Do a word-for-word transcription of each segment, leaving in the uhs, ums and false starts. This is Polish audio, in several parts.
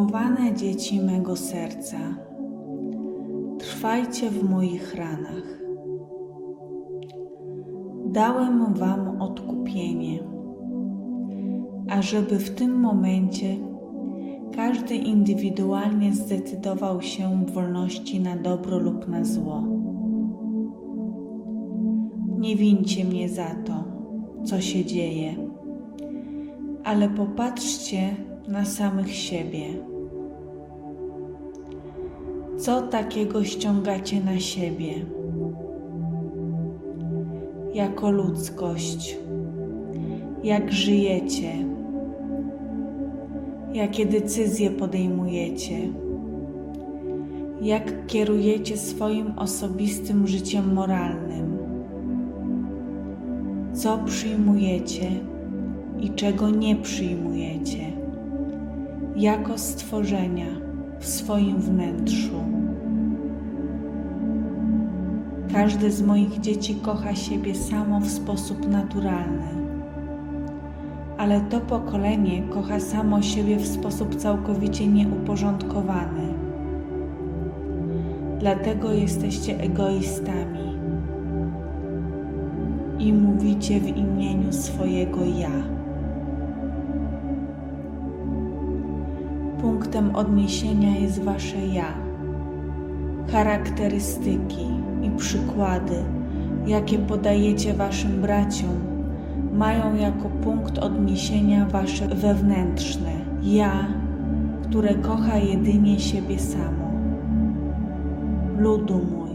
Umiłowane dzieci mego serca, trwajcie w moich ranach. Dałem wam odkupienie, ażeby w tym momencie każdy indywidualnie zdecydował się w wolności na dobro lub na zło. Nie wincie mnie za to, co się dzieje, ale popatrzcie na samych siebie. Co takiego ściągacie na siebie? Jako ludzkość, jak żyjecie, jakie decyzje podejmujecie, jak kierujecie swoim osobistym życiem moralnym, co przyjmujecie i czego nie przyjmujecie, jako stworzenia w swoim wnętrzu. Każde z moich dzieci kocha siebie samo w sposób naturalny, ale to pokolenie kocha samo siebie w sposób całkowicie nieuporządkowany. Dlatego jesteście egoistami i mówicie w imieniu swojego ja. Punktem odniesienia jest wasze ja, charakterystyki i przykłady, jakie podajecie waszym braciom, mają jako punkt odniesienia wasze wewnętrzne ja, które kocha jedynie siebie samo. Ludu mój,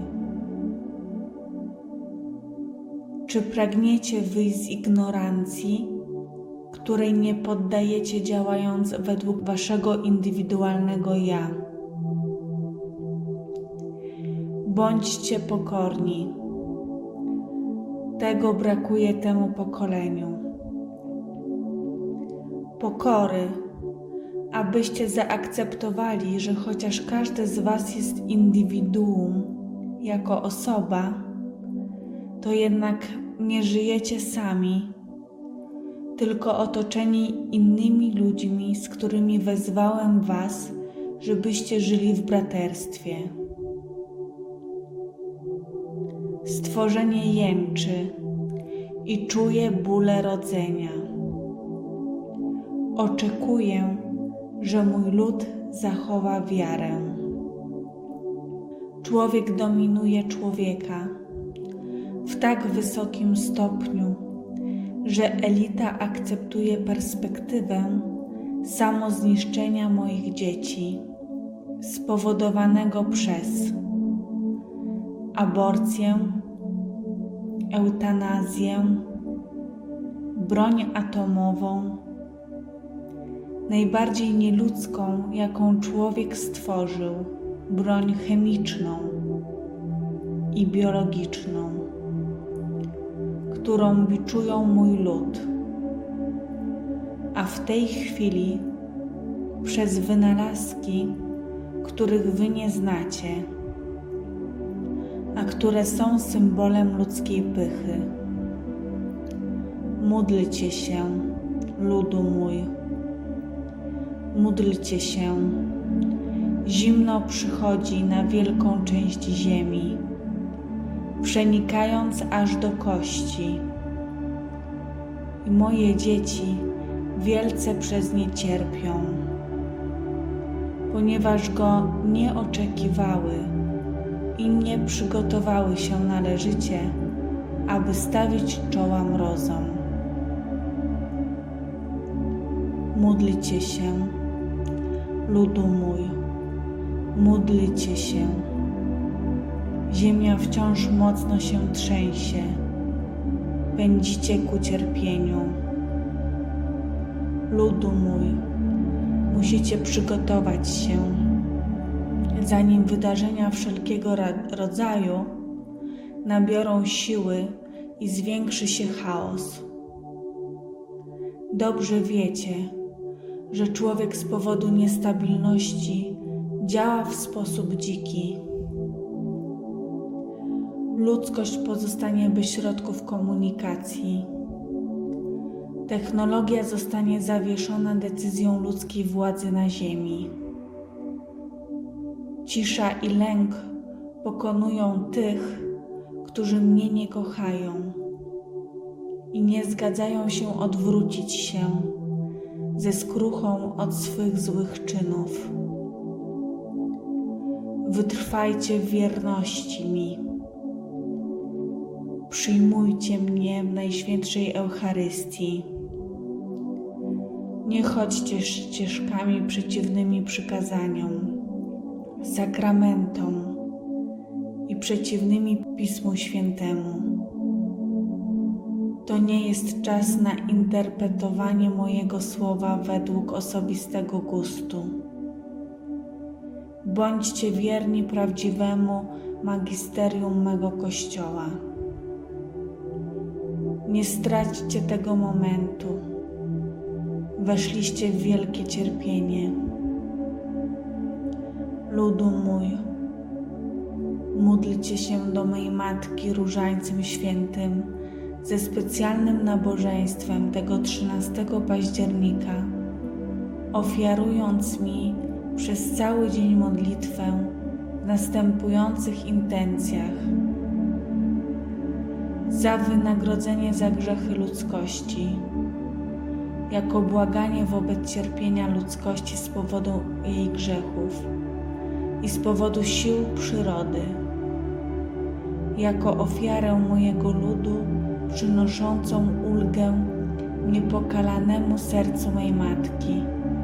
czy pragniecie wyjść z ignorancji, której nie poddajecie, działając według waszego indywidualnego ja? Bądźcie pokorni. Tego brakuje temu pokoleniu. Pokory, abyście zaakceptowali, że chociaż każdy z was jest indywiduum jako osoba, to jednak nie żyjecie sami, tylko otoczeni innymi ludźmi, z którymi wezwałem was, żebyście żyli w braterstwie. Stworzenie jęczy i czuje bóle rodzenia. Oczekuję, że mój lud zachowa wiarę. Człowiek dominuje człowieka w tak wysokim stopniu, że elita akceptuje perspektywę samozniszczenia moich dzieci spowodowanego przez aborcję, eutanazję, broń atomową, najbardziej nieludzką, jaką człowiek stworzył, broń chemiczną i biologiczną, którą biczują mój lud. A w tej chwili przez wynalazki, których wy nie znacie, a które są symbolem ludzkiej pychy. Módlcie się, ludu mój. Módlcie się. Zimno przychodzi na wielką część ziemi, przenikając aż do kości. I moje dzieci wielce przez nie cierpią, ponieważ go nie oczekiwały i nie przygotowały się należycie, aby stawić czoła mrozom. Módlcie się, ludu mój, módlcie się. Ziemia wciąż mocno się trzęsie. Pędzicie ku cierpieniu. Ludu mój, musicie przygotować się, zanim wydarzenia wszelkiego rodzaju nabiorą siły i zwiększy się chaos. Dobrze wiecie, że człowiek z powodu niestabilności działa w sposób dziki. Ludzkość pozostanie bez środków komunikacji. Technologia zostanie zawieszona decyzją ludzkiej władzy na Ziemi. Cisza i lęk pokonują tych, którzy mnie nie kochają i nie zgadzają się odwrócić się ze skruchą od swych złych czynów. Wytrwajcie w wierności mi. Przyjmujcie mnie w Najświętszej Eucharystii. Nie chodźcie ścieżkami przeciwnymi przykazaniom, sakramentom i przeciwnymi Pismu Świętemu. To nie jest czas na interpretowanie mojego słowa według osobistego gustu. Bądźcie wierni prawdziwemu magisterium mego Kościoła. Nie straćcie tego momentu. Weszliście w wielkie cierpienie. Ludu mój, módlcie się do mej Matki Różańcem Świętym ze specjalnym nabożeństwem tego trzynastego października, ofiarując mi przez cały dzień modlitwę w następujących intencjach. Za wynagrodzenie za grzechy ludzkości, jako błaganie wobec cierpienia ludzkości z powodu jej grzechów i z powodu sił przyrody, jako ofiarę mojego ludu przynoszącą ulgę niepokalanemu sercu mej Matki.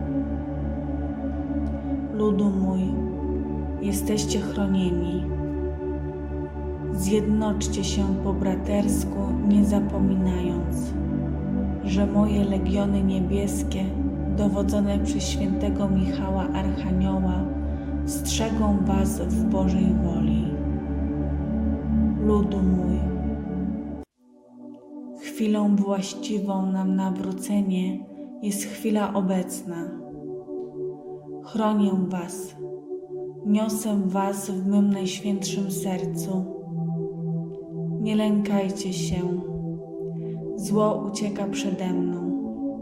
Ludu mój, jesteście chronieni. Zjednoczcie się po bratersku, nie zapominając, że moje legiony niebieskie, dowodzone przez świętego Michała Archanioła, strzegą was w Bożej woli. Ludu mój, chwilą właściwą na nawrócenie jest chwila obecna. Chronię was, niosę was w mym najświętszym sercu. Nie lękajcie się, zło ucieka przede mną.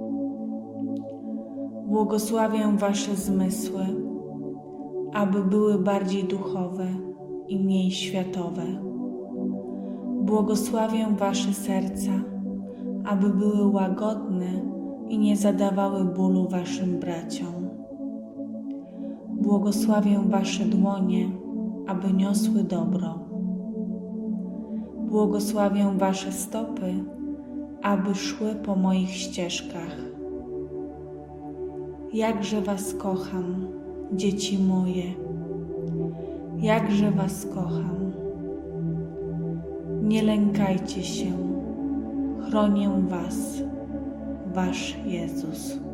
Błogosławię wasze zmysły, aby były bardziej duchowe i mniej światowe. Błogosławię wasze serca, aby były łagodne i nie zadawały bólu waszym braciom. Błogosławię wasze dłonie, aby niosły dobro. Błogosławię wasze stopy, aby szły po moich ścieżkach. Jakże was kocham, dzieci moje, jakże was kocham. Nie lękajcie się, chronię was, wasz Jezus.